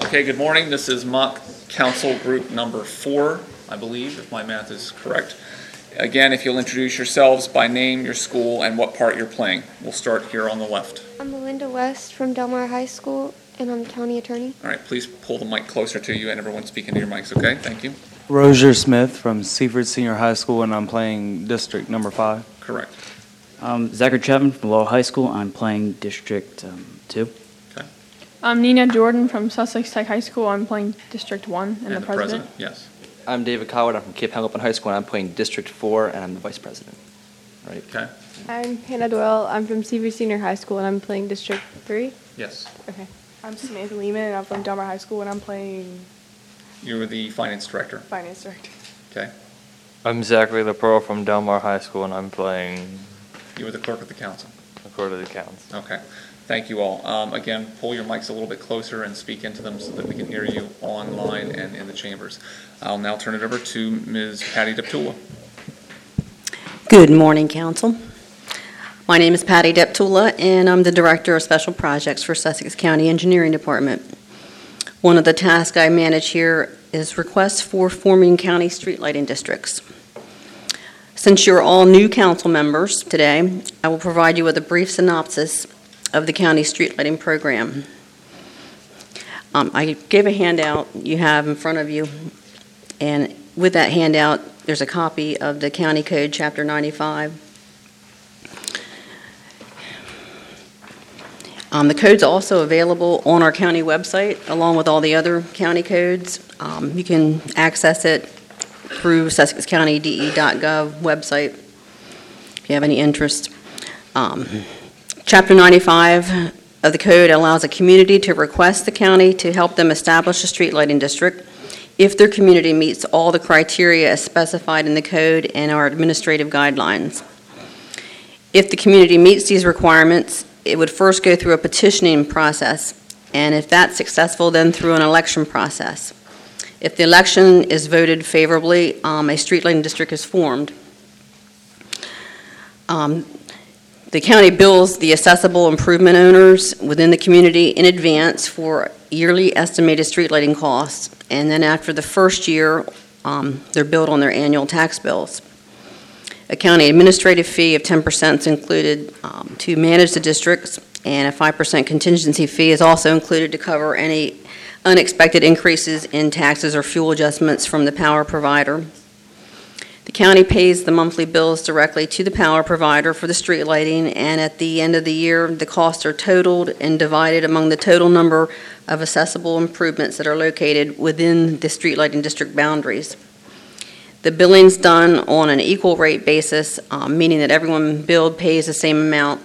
Okay, good morning. This is mock council group number 4, I believe, if my math is correct. Again, if you'll introduce yourselves by name, your school, and what part you're playing. We'll start here on the left. I'm Melinda West from Delmar High School, and I'm county attorney. All right, please pull the mic closer to you and everyone speak into your mics, okay? Thank you. Rozier Smith from Seaford Senior High School, and I'm playing District number 5. Correct. Zachary Chevin from Lowell High School. I'm playing District 2. Okay. I'm Nina Jordan from Sussex Tech High School. I'm playing District 1 and the president. Yes. I'm David Coward. I'm from Cape Henlopen High School, and I'm playing District 4, and I'm the vice president. All right. Okay. I'm Hannah Doyle. I'm from Seaford Senior High School, and I'm playing District 3. Yes. Okay. I'm Samantha Lehman, and I'm from Delmar High School, and I'm playing You're the finance director. finance director. Okay. I'm Zachary LaPearl from Delmar High School, and I'm playing You were the clerk of the council. the Court of the Counts. Okay. Thank you all. Again, pull your mics a little bit closer and speak into them so that we can hear you online and in the chambers. I'll now turn it over to Ms. Patty Deptula. Good morning, Council. My name is Patty Deptula, and I'm the Director of Special Projects for Sussex County Engineering Department. One of the tasks I manage here is requests for forming county street lighting districts. Since you're all new council members today, I will provide you with a brief synopsis of the county street lighting program. I gave a handout you have in front of you, and with that handout, there's a copy of the County Code, Chapter 95. The code's also available on our county website, along with all the other county codes. You can access it through SussexCountyDE.gov website if you have any interest. Chapter 95 of the code allows a community to request the county to help them establish a street lighting district if their community meets all the criteria as specified in the code and our administrative guidelines. If the community meets these requirements, it would first go through a petitioning process, and if that's successful, then through an election process. If the election is voted favorably, a street lighting district is formed. The county bills the accessible improvement owners within the community in advance for yearly estimated street lighting costs, and then after the first year, they're billed on their annual tax bills. A county administrative fee of 10% is included to manage the districts, and a 5% contingency fee is also included to cover any unexpected increases in taxes or fuel adjustments from the power provider. The county pays the monthly bills directly to the power provider for the street lighting, and at the end of the year, the costs are totaled and divided among the total number of accessible improvements that are located within the street lighting district boundaries. The billing's done on an equal rate basis, meaning that everyone billed pays the same amount.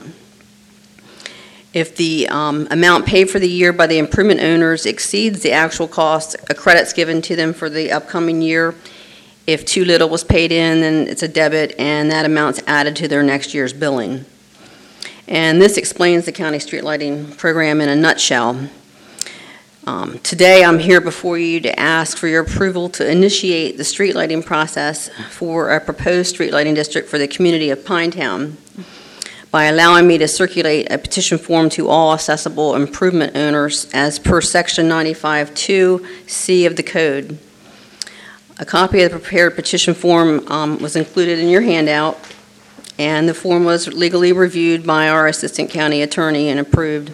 If the amount paid for the year by the improvement owners exceeds the actual cost, a credit's given to them for the upcoming year. If too little was paid in, then it's a debit, and that amount's added to their next year's billing. And this explains the county street lighting program in a nutshell. Today, I'm here before you to ask for your approval to initiate the street lighting process for a proposed street lighting district for the community of Pinetown by allowing me to circulate a petition form to all accessible improvement owners as per Section 95(2)(c) of the code. A copy of the prepared petition form was included in your handout, and the form was legally reviewed by our assistant county attorney and approved.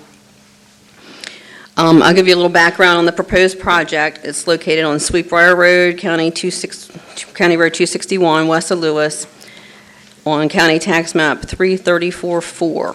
I'll give you a little background on the proposed project. It's located on Sweetbriar Road, County Road 261, west of Lewis, on County Tax Map 334-4.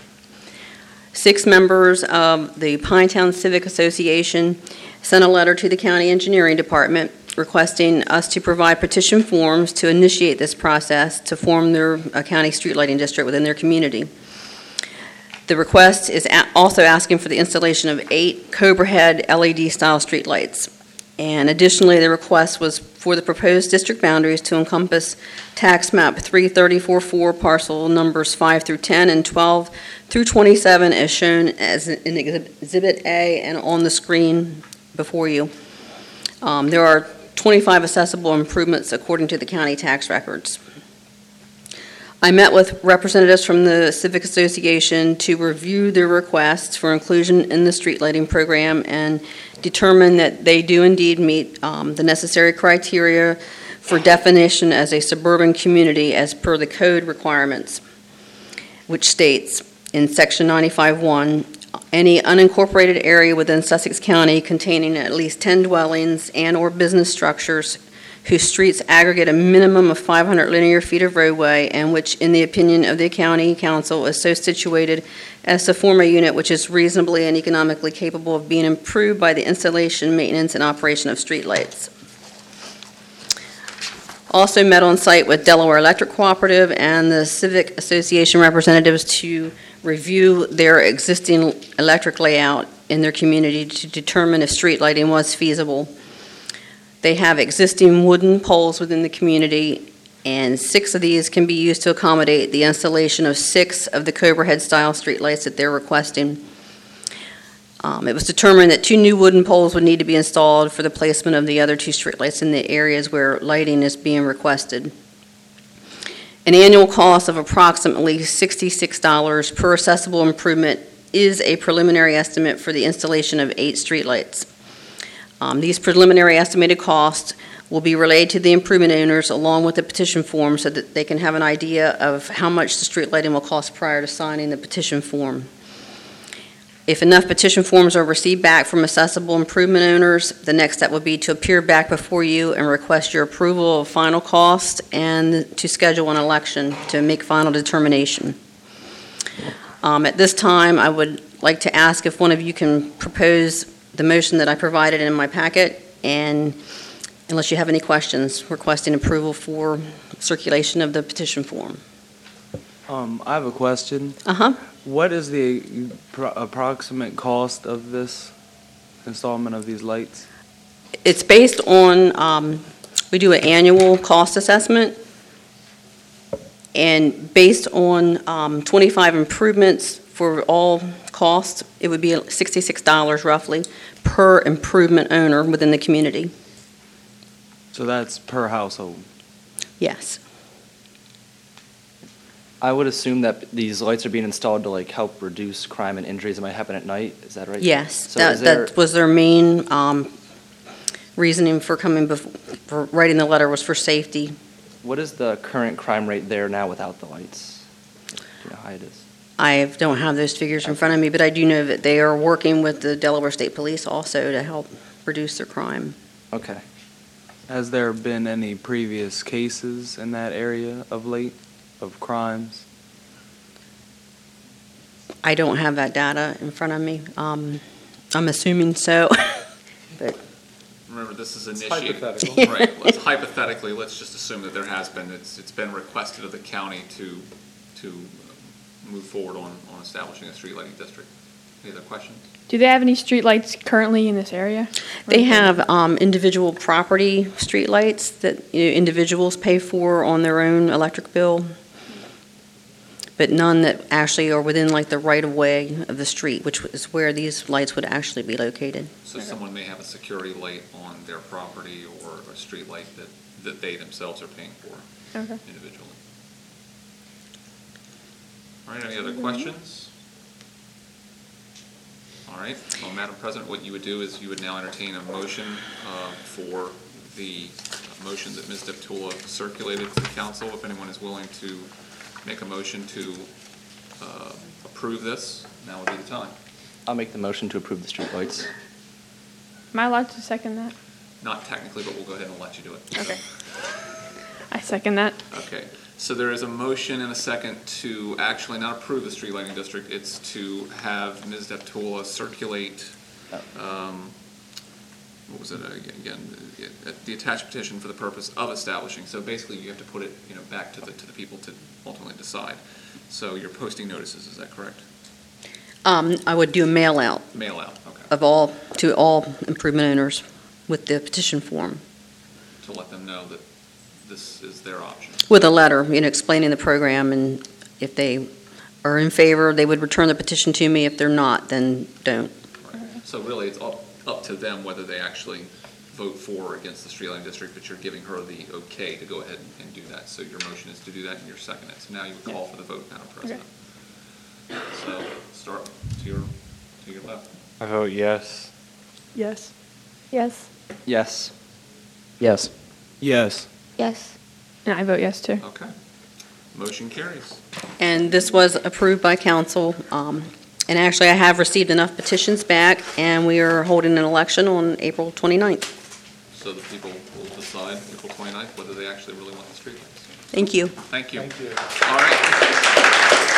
6 members of the Pinetown Civic Association sent a letter to the County Engineering Department requesting us to provide petition forms to initiate this process to form their county street lighting district within their community. The request is also asking for the installation of 8 Cobra Head LED-style street lights. And additionally, the request was for the proposed district boundaries to encompass tax map 334-4 parcel numbers 5 through 10 and 12 through 27 as shown as in Exhibit A and on the screen before you. There are 25 accessible improvements according to the county tax records. I met with representatives from the Civic Association to review their requests for inclusion in the street lighting program and determined that they do indeed meet the necessary criteria for definition as a suburban community as per the code requirements, which states in Section 95(1), any unincorporated area within Sussex County containing at least 10 dwellings and/or business structures whose streets aggregate a minimum of 500 linear feet of roadway and which, in the opinion of the county council, is so situated as to form a unit which is reasonably and economically capable of being improved by the installation, maintenance, and operation of streetlights. Also met on site with Delaware Electric Cooperative and the Civic Association representatives to review their existing electric layout in their community to determine if street lighting was feasible. They have existing wooden poles within the community, and 6 of these can be used to accommodate the installation of 6 of the Cobra Head-style streetlights that they're requesting. It was determined that 2 new wooden poles would need to be installed for the placement of the other 2 streetlights in the areas where lighting is being requested. An annual cost of approximately $66 per accessible improvement is a preliminary estimate for the installation of 8 streetlights. These preliminary estimated costs will be relayed to the improvement owners along with the petition form so that they can have an idea of how much the street lighting will cost prior to signing the petition form. If enough petition forms are received back from accessible improvement owners, the next step would be to appear back before you and request your approval of final cost and to schedule an election to make final determination. At this time, I would like to ask if one of you can propose the motion that I provided in my packet, and unless you have any questions, requesting approval for circulation of the petition form. I have a question. Uh-huh. What is the approximate cost of this installment of these lights? It's based on, we do an annual cost assessment, and based on 25 improvements for all costs, it would be $66 roughly per improvement owner within the community. So that's per household. Yes. I would assume that these lights are being installed to like help reduce crime and injuries that might happen at night. Is that right? Yes, So is that was their main reasoning for for writing the letter, was for safety. What is the current crime rate there now without the lights? Do you know how it is? I don't have those figures in front of me, but I do know that they are working with the Delaware State Police also to help reduce their crime. Okay. Has there been any previous cases in that area of late, of crimes? I don't have that data in front of me. I'm assuming so, but Remember, this is It's initiated. hypothetical. Right, hypothetically, let's just assume that there has been, it's been requested of the county to move forward on establishing a street lighting district. Any other questions? Do they have any streetlights currently in this area? they have individual property streetlights that individuals pay for on their own electric bill, but none that actually are within like the right-of-way of the street, which is where these lights would actually be located. So someone may have a security light on their property or a street light that they themselves are paying for Okay. individually. All right, any other questions? All right, well, Madam President, what you would do is you would now entertain a motion for the motion that Ms. Deptula circulated to the council. If anyone is willing to make a motion to approve this, now would be the time. I'll make the motion to approve the streetlights. Am I allowed to second that? Not technically, but we'll go ahead and let you do it. Okay. I second that. Okay, so there is a motion and a second to actually not approve the street lighting district. It's to have Ms. Deptula circulate, what was it again? The attached petition for the purpose of establishing. So basically, you have to put it, back to the people to ultimately decide. So you're posting notices, is that correct? I would do a mail out Mail out, okay. to all improvement owners with the petition form, To let them know that this is their option. with a letter, explaining the program, and if they are in favor, they would return the petition to me. If they're not, then don't. Right. So really, it's up to them whether they actually vote for or against the street lighting district, but you're giving her the okay to go ahead and do that. So your motion is to do that, and you're seconding it. So now you would call for the vote, Madam President. So start to your left. I vote yes. Yes. Yes. Yes. Yes. Yes. Yes. And I vote yes too. Okay. Motion carries. And this was approved by council. And actually, I have received enough petitions back, and we are holding an election on April 29th. So the people will decide April 29th whether they actually really want the streetlights. Thank you. Thank you. All right.